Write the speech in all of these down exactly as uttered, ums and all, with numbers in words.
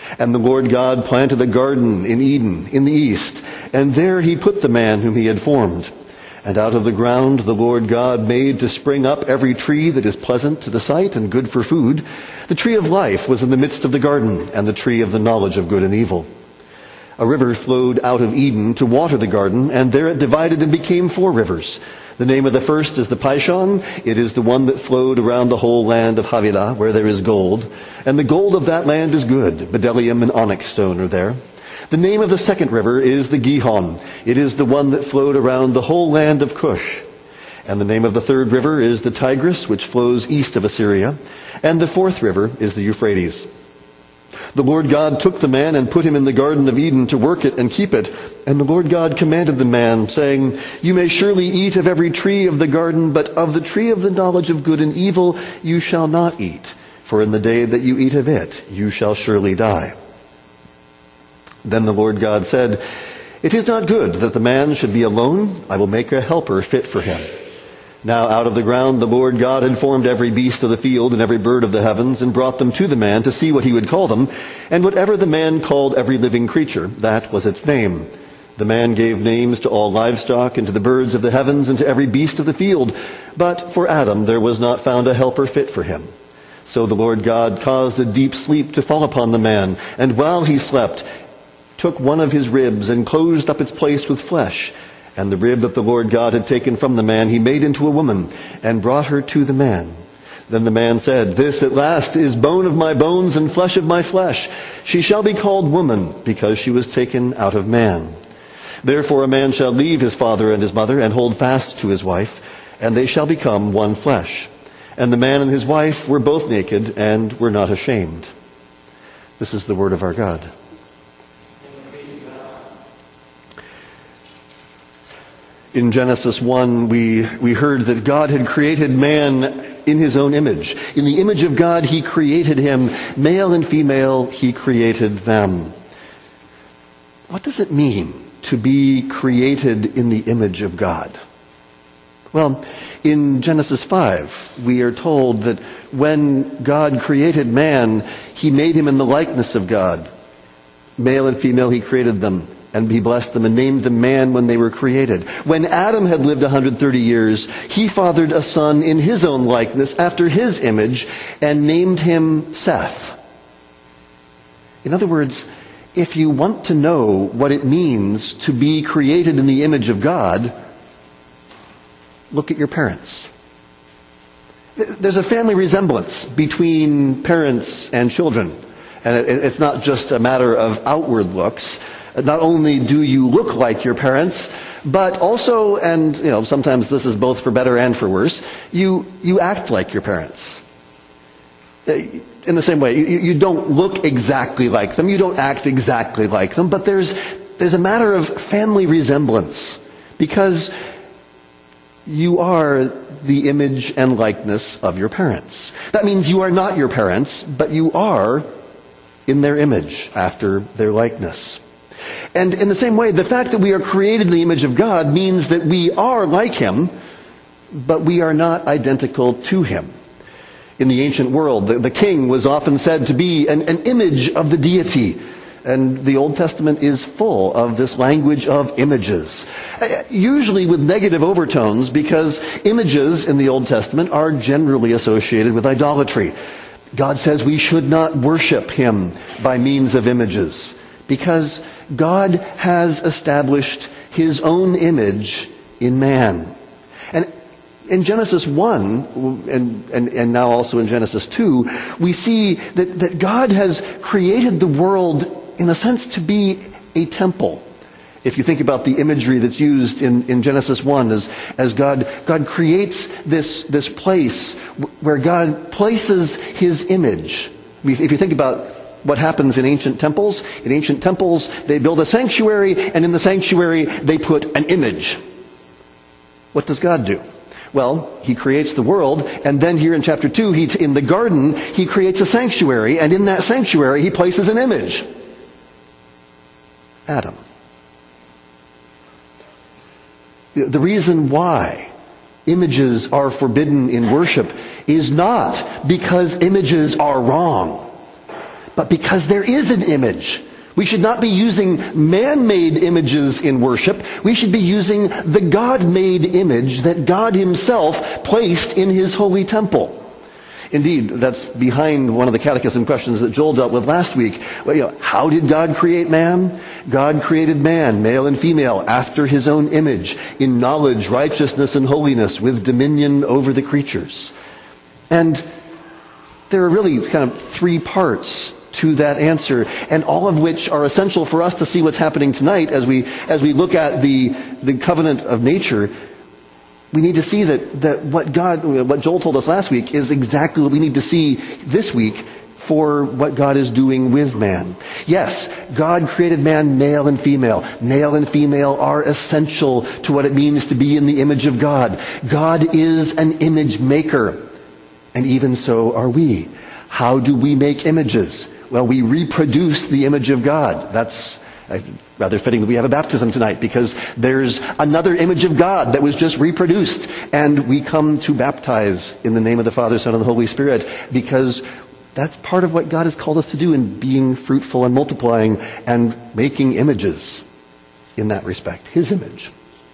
And the Lord God planted a garden in Eden, in the east, and there he put the man whom he had formed. And out of the ground the Lord God made to spring up every tree that is pleasant to the sight and good for food. The tree of life was in the midst of the garden, and the tree of the knowledge of good and evil. A river flowed out of Eden to water the garden, and there it divided and became four rivers. The name of the first is the Pishon. It is the one that flowed around the whole land of Havilah, where there is gold. And the gold of that land is good. Bdellium and onyx stone are there. The name of the second river is the Gihon. It is the one that flowed around the whole land of Cush. And the name of the third river is the Tigris, which flows east of Assyria. And the fourth river is the Euphrates. The Lord God took the man and put him in the Garden of Eden to work it and keep it. And the Lord God commanded the man, saying, You may surely eat of every tree of the garden, but of the tree of the knowledge of good and evil you shall not eat. For in the day that you eat of it, you shall surely die. Then the Lord God said, It is not good that the man should be alone. I will make a helper fit for him. Now out of the ground the Lord God had formed every beast of the field and every bird of the heavens, and brought them to the man to see what he would call them. And whatever the man called every living creature, that was its name. The man gave names to all livestock, and to the birds of the heavens, and to every beast of the field. But for Adam there was not found a helper fit for him. So the Lord God caused a deep sleep to fall upon the man, and while he slept, took one of his ribs and closed up its place with flesh. And the rib that the Lord God had taken from the man he made into a woman, and brought her to the man. Then the man said, This at last is bone of my bones and flesh of my flesh. She shall be called woman, because she was taken out of man. Therefore a man shall leave his father and his mother, and hold fast to his wife, and they shall become one flesh. And the man and his wife were both naked, and were not ashamed. This is the word of our God. In Genesis one, we, we heard that God had created man in his own image. In the image of God, he created him. Male and female, he created them. What does it mean to be created in the image of God? Well, in Genesis five, we are told that when God created man, he made him in the likeness of God. Male and female, he created them. And he blessed them and named them man when they were created. When Adam had lived one hundred thirty years, he fathered a son in his own likeness, after his image, and named him Seth. In other words, if you want to know what it means to be created in the image of God, look at your parents. There's a family resemblance between parents and children. And it's not just a matter of outward looks. Not only do you look like your parents, but also, and you know, sometimes this is both for better and for worse, you, you act like your parents. In the same way, you, you don't look exactly like them, you don't act exactly like them, but there's, there's a matter of family resemblance, because you are the image and likeness of your parents. That means you are not your parents, but you are in their image, after their likeness. And in the same way, the fact that we are created in the image of God means that we are like him, but we are not identical to him. In the ancient world, the, the king was often said to be an, an image of the deity. And the Old Testament is full of this language of images. Usually with negative overtones, because images in the Old Testament are generally associated with idolatry. God says we should not worship him by means of images, because God has established his own image in man. And in Genesis one, and, and, and now also in Genesis two, we see that, that God has created the world, in a sense, to be a temple. If you think about the imagery that's used in, in Genesis one, as, as God, God creates this, this place where God places his image. If you think about what happens in ancient temples, in ancient temples they build a sanctuary, and in the sanctuary they put an image. What does God do? Well, he creates the world, and then here in chapter two, he, in the garden, he creates a sanctuary, and in that sanctuary he places an image. Adam. The reason why images are forbidden in worship is not because images are wrong, but because there is an image. We should not be using man-made images in worship. We should be using the God-made image that God himself placed in his holy temple. Indeed, that's behind one of the catechism questions that Joel dealt with last week. Well, you know, how did God create man? God created man, male and female, after his own image, in knowledge, righteousness, and holiness, with dominion over the creatures. And there are really kind of three parts to that answer, and all of which are essential for us to see what's happening tonight as we as we look at the the covenant of nature. We need to see that, that what God, what Joel told us last week is exactly what we need to see this week for what God is doing with man. Yes, God created man male and female. Male and female are essential to what it means to be in the image of God. God is an image maker, and even so are we. How do we make images? Well, we reproduce the image of God. That's rather fitting that we have a baptism tonight, because there's another image of God that was just reproduced. And we come to baptize in the name of the Father, Son, and the Holy Spirit, because that's part of what God has called us to do in being fruitful and multiplying and making images in that respect, his image.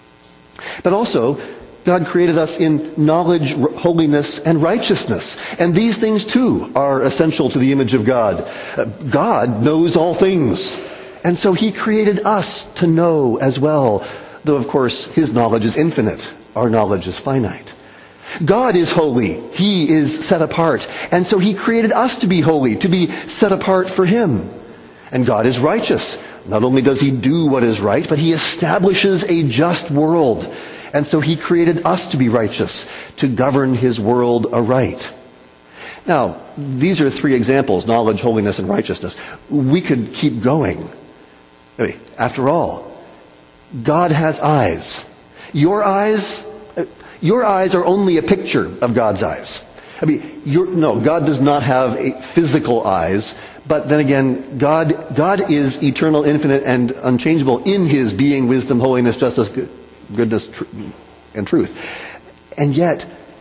But also, God created us in knowledge, holiness, and righteousness. And these things too are essential to the image of God. God knows all things. And so he created us to know as well, though of course his knowledge is infinite. Our knowledge is finite. God is holy. He is set apart. And so he created us to be holy, to be set apart for him. And God is righteous. Not only does he do what is right, but he establishes a just world. And so he created us to be righteous, to govern his world aright. Now, these are three examples: knowledge, holiness, and righteousness. We could keep going. After all, God has eyes. Your eyes, your eyes are only a picture of God's eyes. I mean, you're, no, God does not have a physical eyes. But then again, God, God is eternal, infinite, and unchangeable in his being, wisdom, holiness, justice, goodness, tr- and truth. And yet,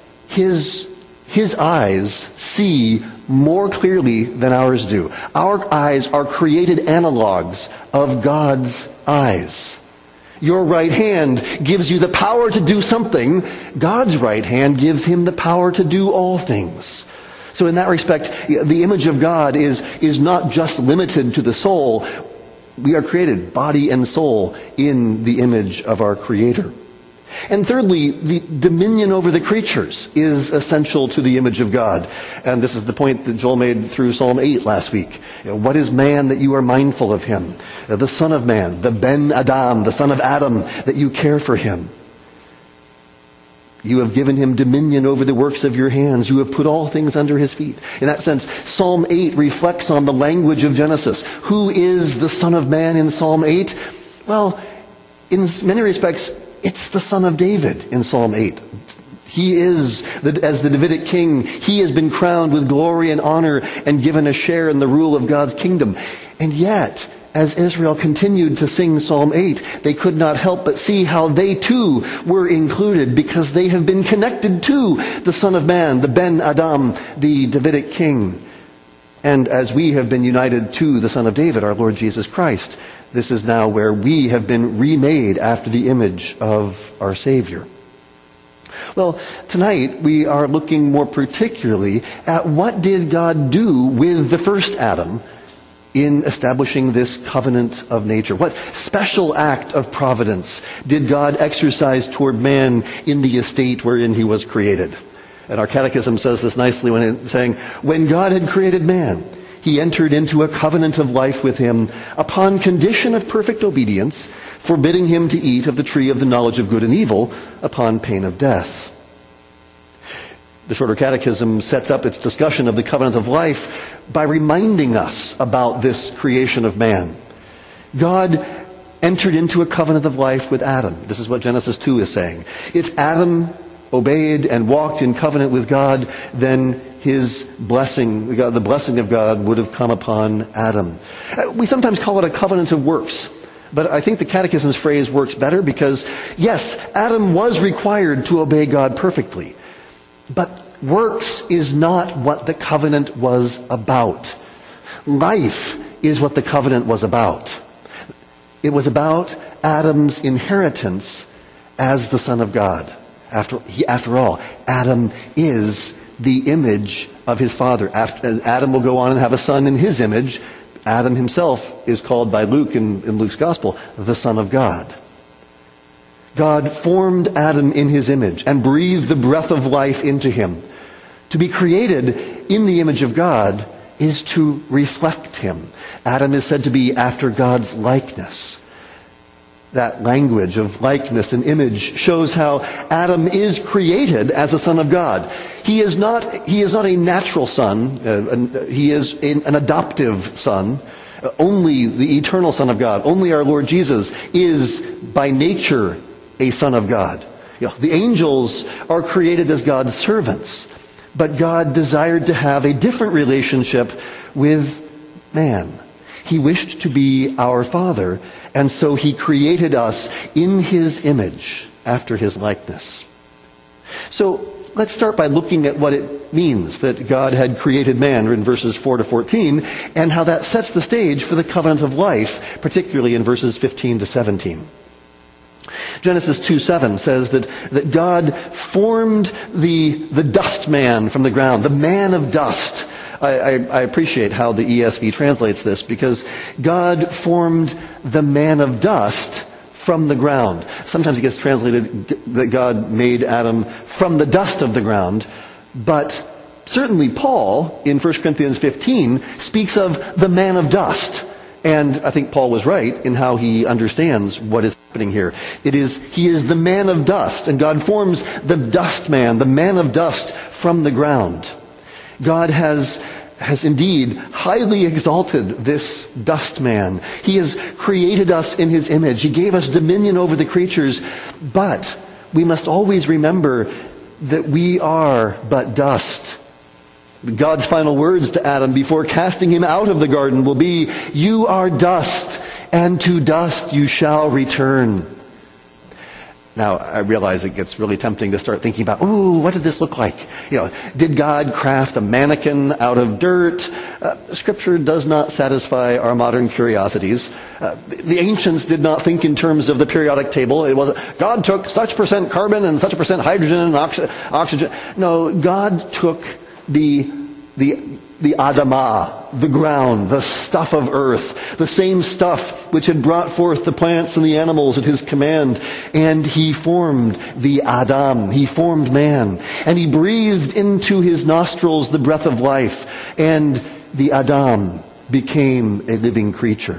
his His eyes see more clearly than ours do. Our eyes are created analogs of God's eyes. Your right hand gives you the power to do something. God's right hand gives him the power to do all things. So in that respect, the image of God is, is not just limited to the soul. We are created, body and soul, in the image of our Creator. And thirdly, the dominion over the creatures is essential to the image of God. And this is the point that Joel made through Psalm eight last week. You know, what is man that you are mindful of him? The son of man, the Ben Adam, the son of Adam, that you care for him. You have given him dominion over the works of your hands. You have put all things under his feet. In that sense, Psalm eight reflects on the language of Genesis. Who is the Son of Man in Psalm eight? Well, in many respects, it's the Son of David in Psalm eight. He is, the, as the Davidic king, he has been crowned with glory and honor and given a share in the rule of God's kingdom. And yet, as Israel continued to sing Psalm eight, they could not help but see how they too were included, because they have been connected to the Son of Man, the Ben Adam, the Davidic king. And as we have been united to the Son of David, our Lord Jesus Christ, this is now where we have been remade after the image of our Savior. Well, tonight we are looking more particularly at what did God do with the first Adam in establishing this covenant of nature. What special act of providence did God exercise toward man in the estate wherein he was created? And our catechism says this nicely when it's saying, when God had created man, he entered into a covenant of life with him upon condition of perfect obedience, forbidding him to eat of the tree of the knowledge of good and evil upon pain of death. The Shorter Catechism sets up its discussion of the covenant of life by reminding us about this creation of man. God entered into a covenant of life with Adam. This is what Genesis two is saying. If Adam obeyed and walked in covenant with God, then his blessing, the blessing of God would have come upon Adam. We sometimes call it a covenant of works. But I think the Catechism's phrase works better because, yes, Adam was required to obey God perfectly. But works is not what the covenant was about. Life is what the covenant was about. It was about Adam's inheritance as the Son of God. After, he, after all, Adam is the image of his father. After, Adam will go on and have a son in his image. Adam himself is called by Luke in, in Luke's Gospel the Son of God. God formed Adam in his image and breathed the breath of life into him. To be created in the image of God is to reflect him. Adam is said to be after God's likeness. That language of likeness and image shows how Adam is created as a son of God. He is not, he is not a natural son. Uh, he is an, an adoptive son. Uh, only the eternal Son of God, only our Lord Jesus, is by nature a son of God. You know, the angels are created as God's servants. But God desired to have a different relationship with man. He wished to be our Father, and so He created us in His image, after His likeness. So let's start by looking at what it means that God had created man in verses four to fourteen, and how that sets the stage for the covenant of life, particularly in verses fifteen to seventeen. Genesis two seven says that, that God formed the, the dust man from the ground, the man of dust. I, I, I appreciate how the E S V translates this, because God formed the man of dust from the ground. Sometimes it gets translated that God made Adam from the dust of the ground, but certainly Paul in First Corinthians fifteen speaks of the man of dust. And I think Paul was right in how he understands what is happening here. It is, he is the man of dust, and God forms the dust man, the man of dust from the ground. God has, has indeed highly exalted this dust man. He has created us in His image. He gave us dominion over the creatures, but we must always remember that we are but dust. God's final words to Adam before casting him out of the garden will be, "You are dust, and to dust you shall return." Now, I realize it gets really tempting to start thinking about, ooh, what did this look like? You know, did God craft a mannequin out of dirt? Uh, Scripture does not satisfy our modern curiosities. Uh, the ancients did not think in terms of the periodic table. It wasn't, God took such percent carbon and such a percent hydrogen and oxy- oxygen. No, God took the, the, the Adamah, the ground, the stuff of earth, the same stuff which had brought forth the plants and the animals at His command, and He formed the Adam, He formed man, and He breathed into his nostrils the breath of life, and the Adam became a living creature.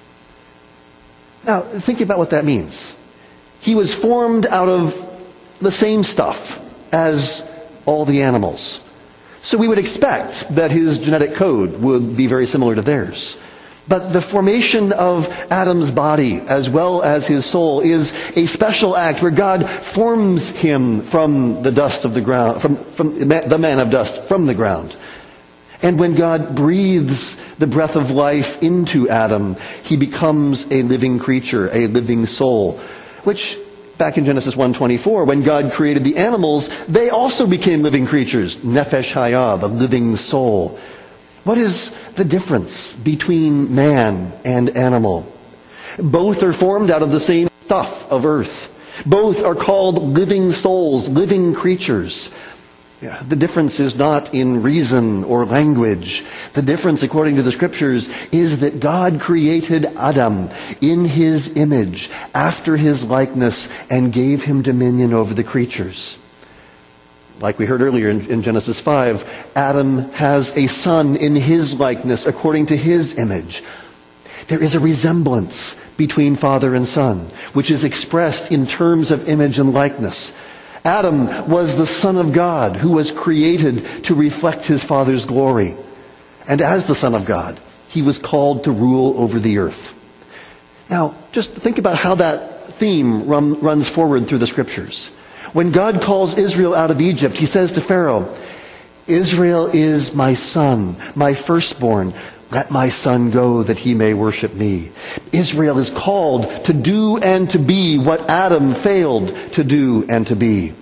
Now, think about what that means. He was formed out of the same stuff as all the animals. So we would expect that his genetic code would be very similar to theirs. But the formation of Adam's body as well as his soul is a special act where God forms him from the dust of the ground, from, from the man of dust from the ground. And when God breathes the breath of life into Adam, he becomes a living creature, a living soul, which back in Genesis one twenty-four, when God created the animals, they also became living creatures. Nefesh Hayah, the living soul. What is the difference between man and animal? Both are formed out of the same stuff of earth. Both are called living souls, living creatures. Yeah, the difference is not in reason or language. The difference, according to the Scriptures, is that God created Adam in His image, after His likeness, and gave him dominion over the creatures. Like we heard earlier in, in Genesis five, Adam has a son in his likeness, according to his image. There is a resemblance between father and son, which is expressed in terms of image and likeness. Adam was the Son of God who was created to reflect his Father's glory. And as the Son of God, he was called to rule over the earth. Now, just think about how that theme run, runs forward through the Scriptures. When God calls Israel out of Egypt, He says to Pharaoh, "Israel is my son, my firstborn. Let my son go that he may worship me." Israel is called to do and to be what Adam failed to do and to be.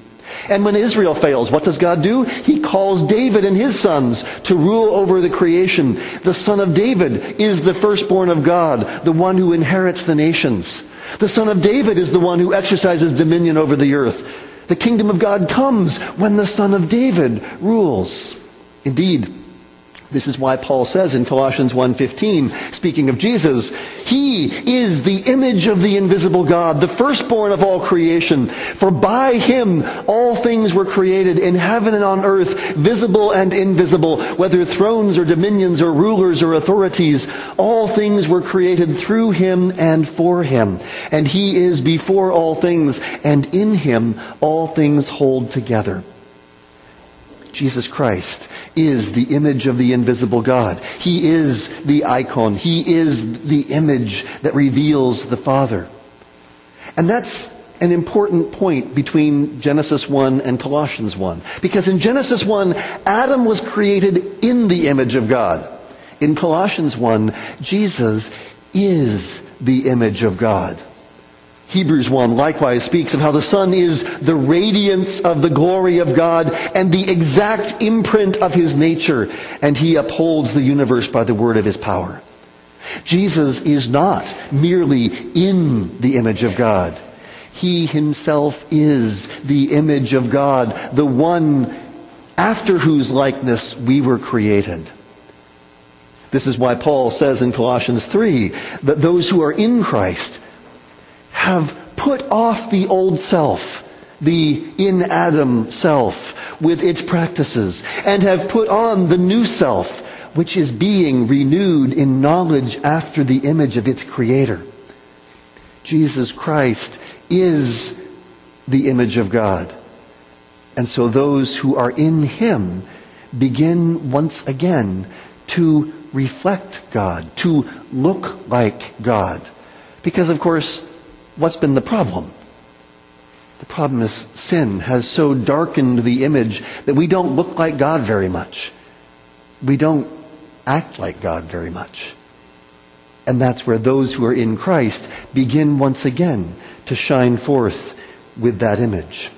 And when Israel fails, what does God do? He calls David and his sons to rule over the creation. The son of David is the firstborn of God, the one who inherits the nations. The son of David is the one who exercises dominion over the earth. The kingdom of God comes when the son of David rules. Indeed, this is why Paul says in Colossians one fifteen, speaking of Jesus, He is the image of the invisible God, the firstborn of all creation. For by Him all things were created in heaven and on earth, visible and invisible, whether thrones or dominions or rulers or authorities. All things were created through Him and for Him. And He is before all things, and in Him all things hold together. Jesus Christ is the image of the invisible God. He is the icon. He is the image that reveals the Father. And that's an important point between Genesis one and Colossians one. Because in Genesis one, Adam was created in the image of God. In Colossians one, Jesus is the image of God. Hebrews one likewise speaks of how the Son is the radiance of the glory of God and the exact imprint of His nature, and He upholds the universe by the word of His power. Jesus is not merely in the image of God. He Himself is the image of God, the one after whose likeness we were created. This is why Paul says in Colossians three that those who are in Christ have put off the old self, the in Adam self, with its practices, and have put on the new self, which is being renewed in knowledge after the image of its Creator. Jesus Christ is the image of God. And so those who are in Him begin once again to reflect God, to look like God. Because, of course, what's been the problem? The problem is sin has so darkened the image that we don't look like God very much. We don't act like God very much. And that's where those who are in Christ begin once again to shine forth with that image.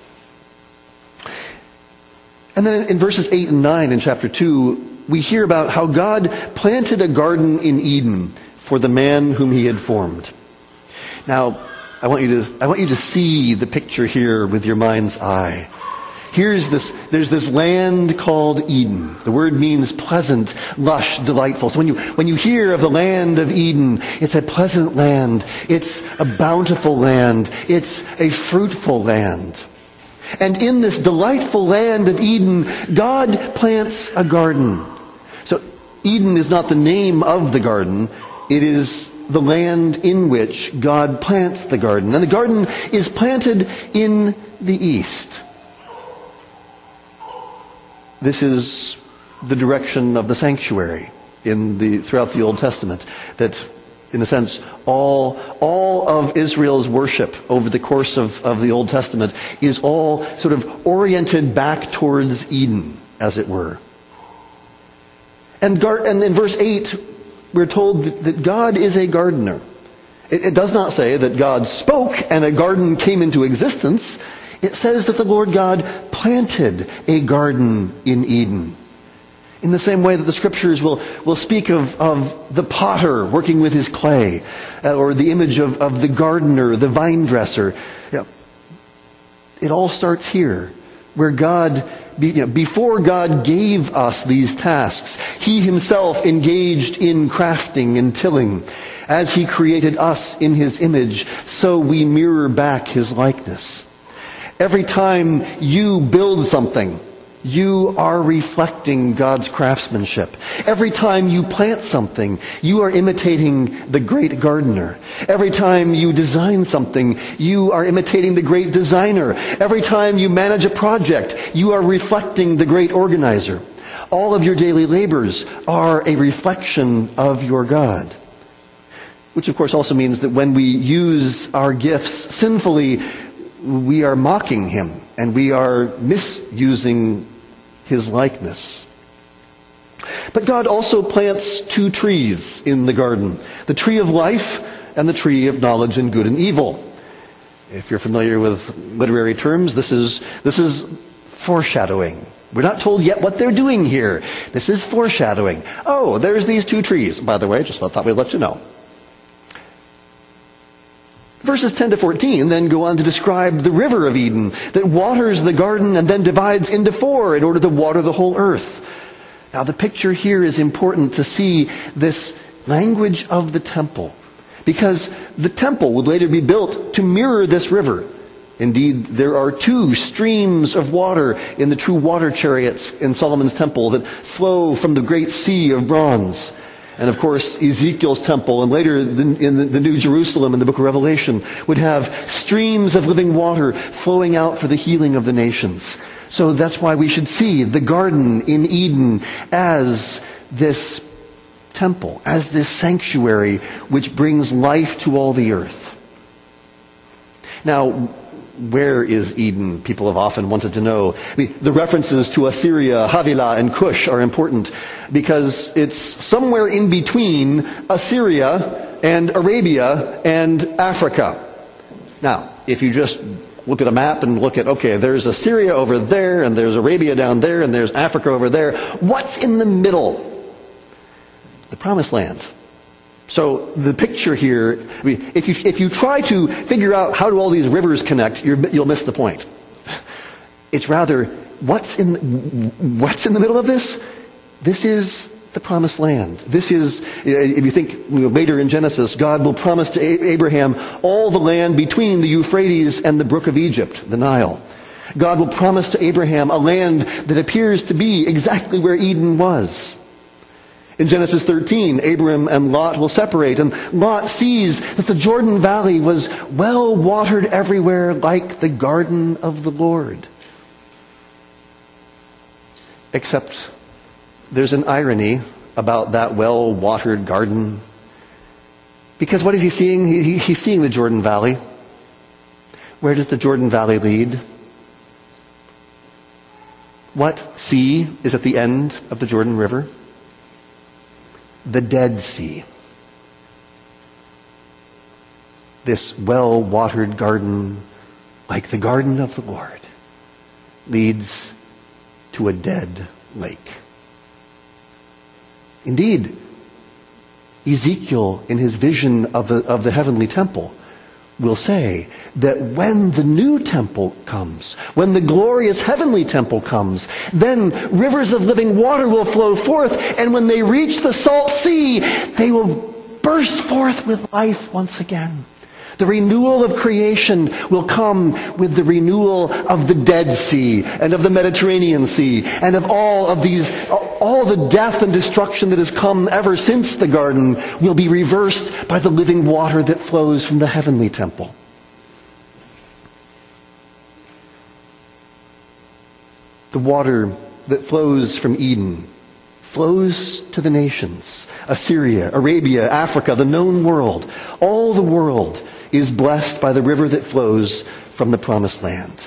And then in verses eight and nine in chapter two, we hear about how God planted a garden in Eden for the man whom He had formed. Now, I want you to, I want you to see the picture here with your mind's eye. Here's this, there's this land called Eden. The word means pleasant, lush, delightful. So when you, when you hear of the land of Eden, it's a pleasant land. It's a bountiful land. It's a fruitful land. And in this delightful land of Eden, God plants a garden. So Eden is not the name of the garden. It is the land in which God plants the garden. And the garden is planted in the east. This is the direction of the sanctuary in the throughout the Old Testament. That, in a sense, all all of Israel's worship over the course of, of the Old Testament is all sort of oriented back towards Eden, as it were. And, gar- and in verse eight, we're told that God is a gardener. It, it does not say that God spoke and a garden came into existence. It says that the Lord God planted a garden in Eden. In the same way that the Scriptures will, will speak of, of the potter working with his clay, uh, or the image of, of the gardener, the vine dresser. You know, it all starts here, where God, you know, before God gave us these tasks, He Himself engaged in crafting and tilling. As He created us in His image, so we mirror back His likeness. Every time you build something, you are reflecting God's craftsmanship. Every time you plant something, you are imitating the great gardener. Every time you design something, you are imitating the great designer. Every time you manage a project, you are reflecting the great organizer. All of your daily labors are a reflection of your God. Which of course also means that when we use our gifts sinfully, we are mocking Him and we are misusing His likeness. But God also plants two trees in the garden, the tree of life and the tree of knowledge and good and evil. If you're familiar with literary terms, this is, this is foreshadowing. We're not told yet what they're doing here. This is foreshadowing. Oh, there's these two trees. By the way, just thought we'd let you know. Verses ten to fourteen then go on to describe the river of Eden that waters the garden and then divides into four in order to water the whole earth. Now the picture here is important to see this language of the temple, because the temple would later be built to mirror this river. Indeed, there are two streams of water in the true water chariots in Solomon's temple that flow from the great sea of bronze. And of course, Ezekiel's temple, and later in the New Jerusalem in the book of Revelation, would have streams of living water flowing out for the healing of the nations. So that's why we should see the garden in Eden as this temple, as this sanctuary which brings life to all the earth. Now, where is Eden? People have often wanted to know. I mean, the references to Assyria, Havilah, and Cush are important because it's somewhere in between Assyria and Arabia and Africa. Now, if you just look at a map and look at, okay, there's Assyria over there, and there's Arabia down there, and there's Africa over there. What's in the middle? The Promised Land. So the picture here, I mean, if you if you try to figure out how do all these rivers connect, you're, you'll miss the point. It's rather, what's in what's in the middle of this? This is the Promised Land. This is, if you think you know, later in Genesis, God will promise to Abraham all the land between the Euphrates and the brook of Egypt, the Nile. God will promise to Abraham a land that appears to be exactly where Eden was. In Genesis thirteen, Abram and Lot will separate, and Lot sees that the Jordan Valley was well watered everywhere like the garden of the Lord. Except there's an irony about that well-watered garden. Because what is he seeing? He, he's seeing the Jordan Valley. Where does the Jordan Valley lead? What sea is at the end of the Jordan River? The Dead Sea. This well-watered garden, like the garden of the Lord, leads to a dead lake. Indeed, Ezekiel, in his vision of the, of the heavenly temple, will say that when the new temple comes, when the glorious heavenly temple comes, then rivers of living water will flow forth, and when they reach the salt sea, they will burst forth with life once again. The renewal of creation will come with the renewal of the Dead Sea and of the Mediterranean Sea and of all of these, all the death and destruction that has come ever since the garden will be reversed by the living water that flows from the heavenly temple. The water that flows from Eden flows to the nations. Assyria, Arabia, Africa, the known world. All the world is blessed by the river that flows from the Promised Land.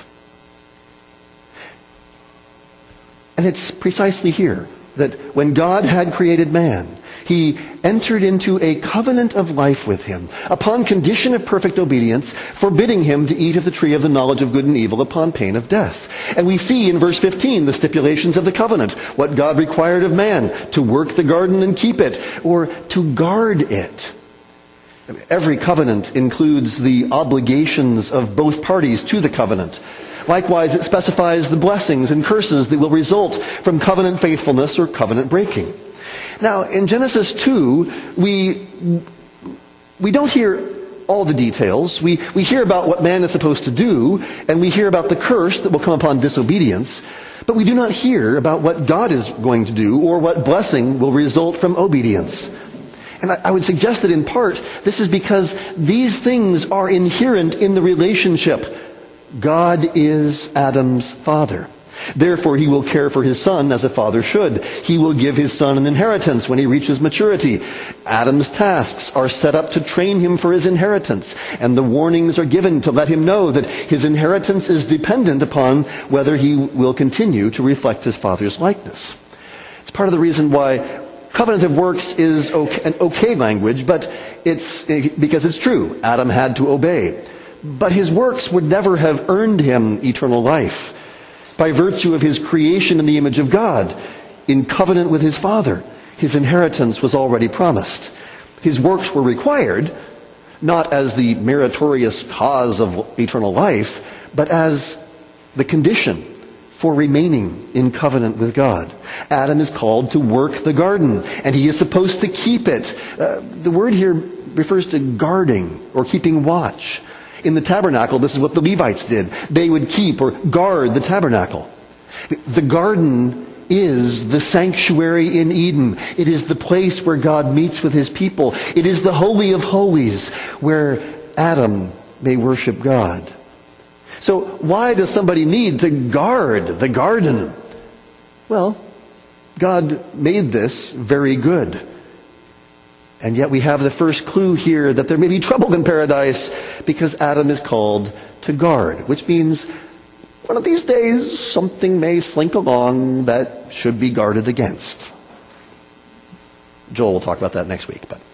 And it's precisely here that when God had created man, He entered into a covenant of life with him upon condition of perfect obedience, forbidding him to eat of the tree of the knowledge of good and evil upon pain of death. And we see in verse fifteen the stipulations of the covenant, what God required of man, to work the garden and keep it, or to guard it. Every covenant includes the obligations of both parties to the covenant. Likewise, it specifies the blessings and curses that will result from covenant faithfulness or covenant breaking. Now, in Genesis two, we we don't hear all the details. We, we hear about what man is supposed to do, and we hear about the curse that will come upon disobedience, but we do not hear about what God is going to do or what blessing will result from obedience. And I would suggest that in part, this is because these things are inherent in the relationship. God is Adam's father. Therefore, he will care for his son as a father should. He will give his son an inheritance when he reaches maturity. Adam's tasks are set up to train him for his inheritance, and the warnings are given to let him know that his inheritance is dependent upon whether he will continue to reflect his father's likeness. It's part of the reason why covenant of works is okay, an okay language, but it's because it's true. Adam had to obey. But his works would never have earned him eternal life. By virtue of his creation in the image of God, in covenant with his Father, his inheritance was already promised. His works were required, not as the meritorious cause of eternal life, but as the condition for remaining in covenant with God. Adam is called to work the garden, and he is supposed to keep it. Uh, the word here refers to guarding or keeping watch. In the tabernacle, this is what the Levites did. They would keep or guard the tabernacle. The garden is the sanctuary in Eden. It is the place where God meets with his people. It is the Holy of Holies where Adam may worship God. So why does somebody need to guard the garden? Well, God made this very good. And yet we have the first clue here that there may be trouble in paradise because Adam is called to guard, which means one of these days something may slink along that should be guarded against. Joel will talk about that next week. But,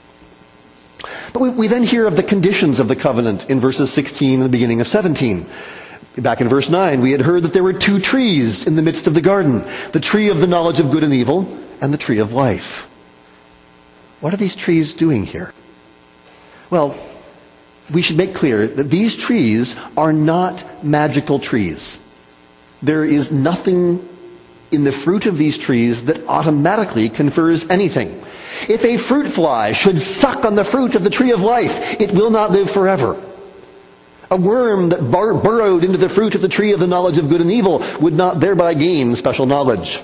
but we, we then hear of the conditions of the covenant in verses sixteen and the beginning of seventeen. Back in verse nine, we had heard that there were two trees in the midst of the garden. The tree of the knowledge of good and evil and the tree of life. What are these trees doing here? Well, we should make clear that these trees are not magical trees. There is nothing in the fruit of these trees that automatically confers anything. If a fruit fly should suck on the fruit of the tree of life, it will not live forever. A worm that bur- burrowed into the fruit of the tree of the knowledge of good and evil would not thereby gain special knowledge.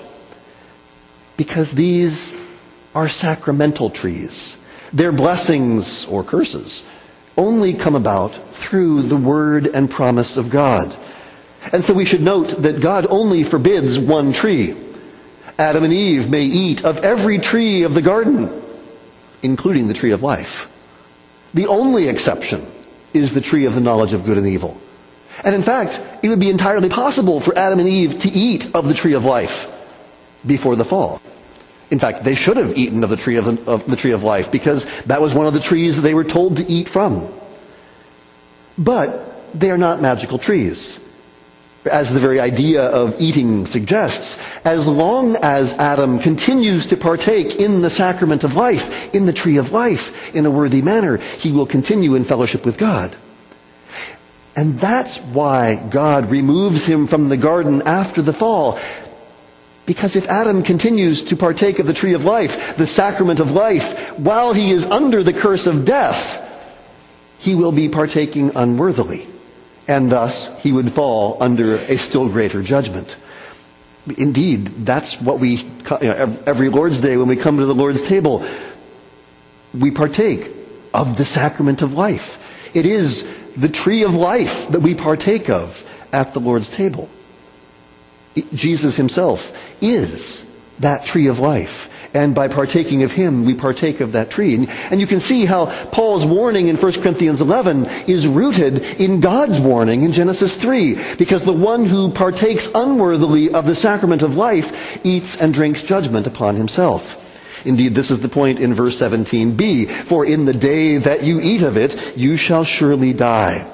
Because these are sacramental trees. Their blessings or curses only come about through the word and promise of God. And so we should note that God only forbids one tree. Adam and Eve may eat of every tree of the garden, including the tree of life. The only exception is the tree of the knowledge of good and evil. And in fact, it would be entirely possible for Adam and Eve to eat of the tree of life before the fall. In fact, they should have eaten of the tree of the, of the tree of life because that was one of the trees that they were told to eat from. But they are not magical trees, as the very idea of eating suggests. As long as Adam continues to partake in the sacrament of life, in the tree of life, in a worthy manner, he will continue in fellowship with God. And that's why God removes him from the garden after the fall. Because if Adam continues to partake of the tree of life, the sacrament of life, while he is under the curse of death, he will be partaking unworthily. And thus, he would fall under a still greater judgment. Indeed, that's what we, you know, every Lord's Day when we come to the Lord's table, we partake of the sacrament of life. It is the tree of life that we partake of at the Lord's table. Jesus himself is that tree of life. And by partaking of him, we partake of that tree. And, and you can see how Paul's warning in First Corinthians eleven is rooted in God's warning in Genesis three. Because the one who partakes unworthily of the sacrament of life eats and drinks judgment upon himself. Indeed, this is the point in verse seventeen b. For in the day that you eat of it, you shall surely die.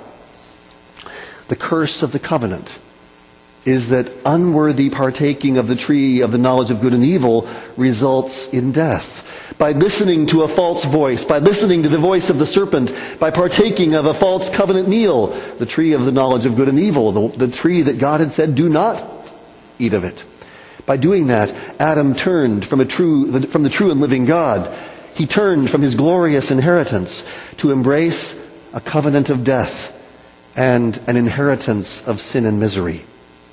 The curse of the covenant is that unworthy partaking of the tree of the knowledge of good and evil results in death. By listening to a false voice, by listening to the voice of the serpent, by partaking of a false covenant meal, the tree of the knowledge of good and evil, the, the tree that God had said, do not eat of it. By doing that, Adam turned from a true, from the true and living God. He turned from his glorious inheritance to embrace a covenant of death and an inheritance of sin and misery.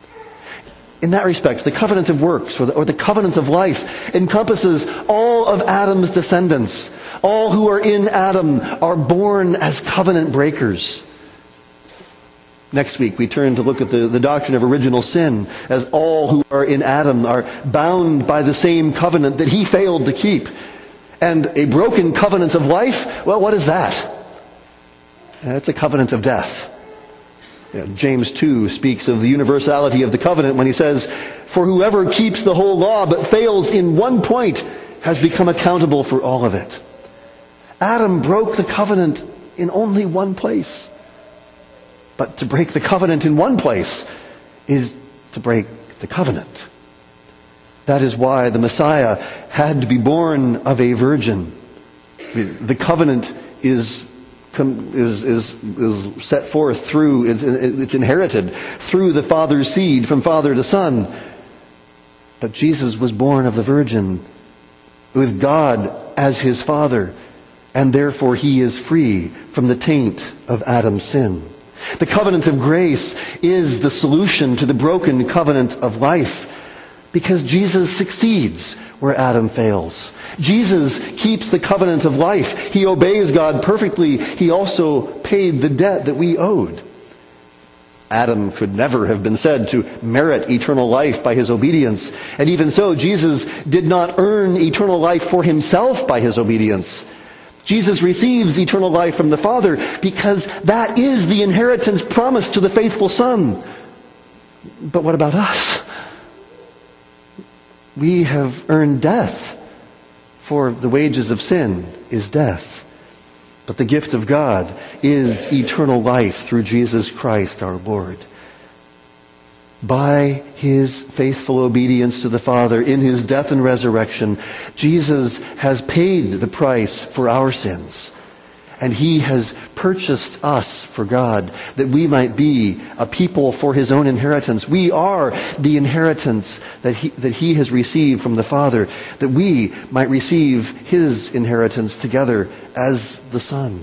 In that respect, the covenant of works, or the, or the covenant of life, encompasses all of Adam's descendants. All who are in Adam are born as covenant breakers. Next week, we turn to look at the, the doctrine of original sin, as all who are in Adam are bound by the same covenant that he failed to keep. And a broken covenant of life, well, what is that? It's a covenant of death. You know, James two speaks of the universality of the covenant when he says, for whoever keeps the whole law but fails in one point has become accountable for all of it. Adam broke the covenant in only one place. But to break the covenant in one place is to break the covenant. That is why the Messiah had to be born of a virgin. The covenant is Is, is, is set forth through, it's, it's inherited through the Father's seed from father to son. But Jesus was born of the Virgin with God as his Father, and therefore he is free from the taint of Adam's sin. The covenant of grace is the solution to the broken covenant of life, because Jesus succeeds where Adam fails. Jesus keeps the covenant of life. He obeys God perfectly. He also paid the debt that we owed. Adam could never have been said to merit eternal life by his obedience. And even so, Jesus did not earn eternal life for himself by his obedience. Jesus receives eternal life from the Father because that is the inheritance promised to the faithful Son. But what about us? We have earned death. For the wages of sin is death. But the gift of God is eternal life through Jesus Christ our Lord. By his faithful obedience to the Father in his death and resurrection, Jesus has paid the price for our sins. And he has purchased us for God, that we might be a people for his own inheritance. We are the inheritance that he, that he has received from the Father, that we might receive his inheritance together as the Son.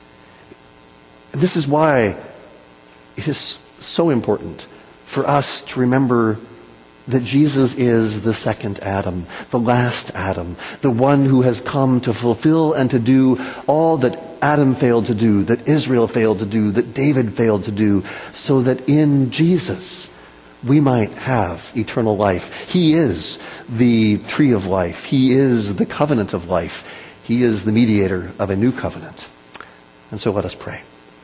And this is why it is so important for us to remember that Jesus is the second Adam, the last Adam, the one who has come to fulfill and to do all that Adam failed to do, that Israel failed to do, that David failed to do, so that in Jesus we might have eternal life. He is the tree of life. He is the covenant of life. He is the mediator of a new covenant. And so let us pray.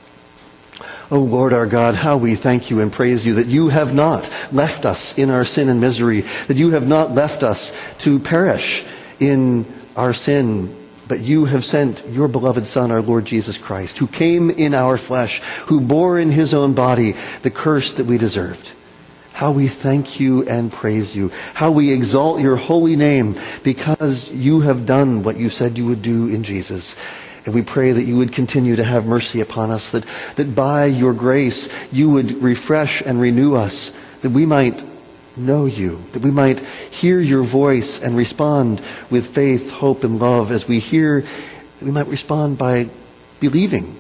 O Lord our God, how we thank you and praise you that you have not left us in our sin and misery, that you have not left us to perish in our sin, but you have sent your beloved Son, our Lord Jesus Christ, who came in our flesh, who bore in his own body the curse that we deserved. How we thank you and praise you. How we exalt your holy name because you have done what you said you would do in Jesus. And we pray that you would continue to have mercy upon us, that, that by your grace you would refresh and renew us, that we might know you, that we might hear your voice and respond with faith, hope, and love as we hear, that we might respond by believing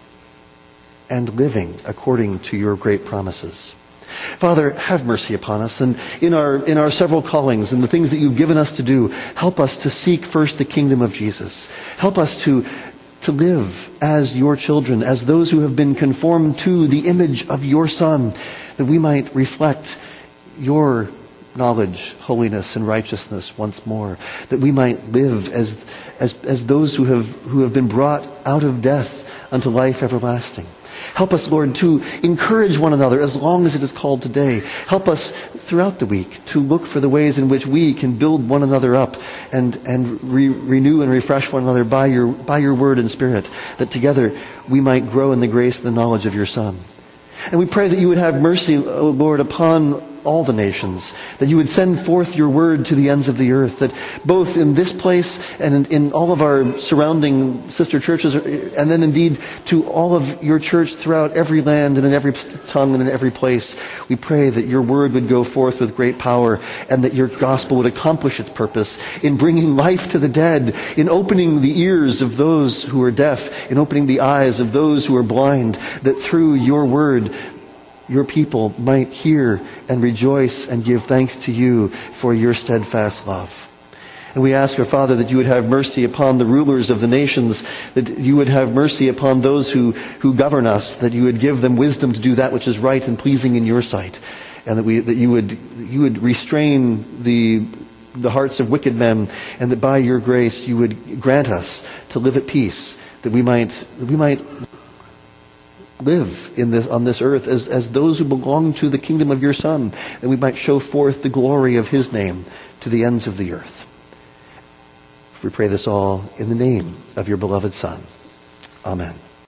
and living according to your great promises. Father, have mercy upon us, and in our in our several callings and the things that you've given us to do, help us to seek first the kingdom of Jesus. Help us to to live as your children, as those who have been conformed to the image of your Son, that we might reflect your knowledge, holiness, and righteousness once more, that we might live as as as those who have who have been brought out of death unto life everlasting. Help us, Lord, to encourage one another as long as it is called today. Help us throughout the week to look for the ways in which we can build one another up and, and re- renew and refresh one another by your, by your word and spirit, that together we might grow in the grace and the knowledge of your Son. And we pray that you would have mercy, O Lord, upon all the nations, that you would send forth your word to the ends of the earth, that both in this place and in, in all of our surrounding sister churches, and then indeed to all of your church throughout every land and in every tongue and in every place, we pray that your word would go forth with great power and that your gospel would accomplish its purpose in bringing life to the dead, in opening the ears of those who are deaf, in opening the eyes of those who are blind, that through your word your people might hear and rejoice and give thanks to you for your steadfast love. And we ask, our Father, that you would have mercy upon the rulers of the nations, that you would have mercy upon those who, who govern us, that you would give them wisdom to do that which is right and pleasing in your sight, and that we that you would you would restrain the the hearts of wicked men, and that by your grace you would grant us to live at peace, that we might that we might live in this, on this earth as, as those who belong to the kingdom of your Son, that we might show forth the glory of his name to the ends of the earth. We pray this all in the name of your beloved Son. Amen.